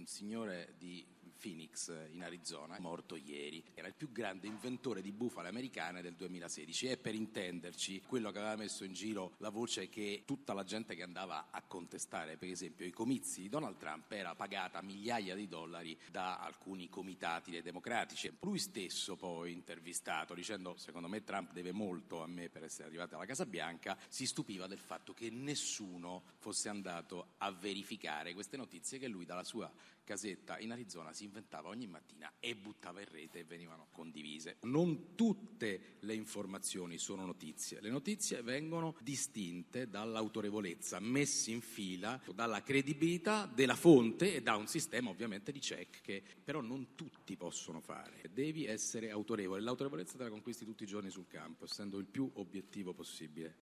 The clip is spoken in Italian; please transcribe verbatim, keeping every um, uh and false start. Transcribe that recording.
un signore di Phoenix in Arizona, morto ieri. Era il più grande inventore di bufale americane del duemilasedici e, per intenderci, quello che aveva messo in giro la voce che tutta la gente che andava a contestare, per esempio, i comizi di Donald Trump, era pagata migliaia di dollari da alcuni comitati dei democratici. Lui stesso poi, intervistato, dicendo secondo me Trump deve molto a me per essere arrivato alla Casa Bianca, si stupiva del fatto che nessuno fosse andato a verificare queste notizie che lui dalla sua casetta in Arizona si inventava ogni mattina e buttava in rete e venivano condivise. Non tutte le informazioni sono notizie, le notizie vengono distinte dall'autorevolezza, messe in fila dalla credibilità della fonte e da un sistema ovviamente di check che però non tutti possono fare. Devi essere autorevole, l'autorevolezza te la conquisti tutti i giorni sul campo, essendo il più obiettivo possibile.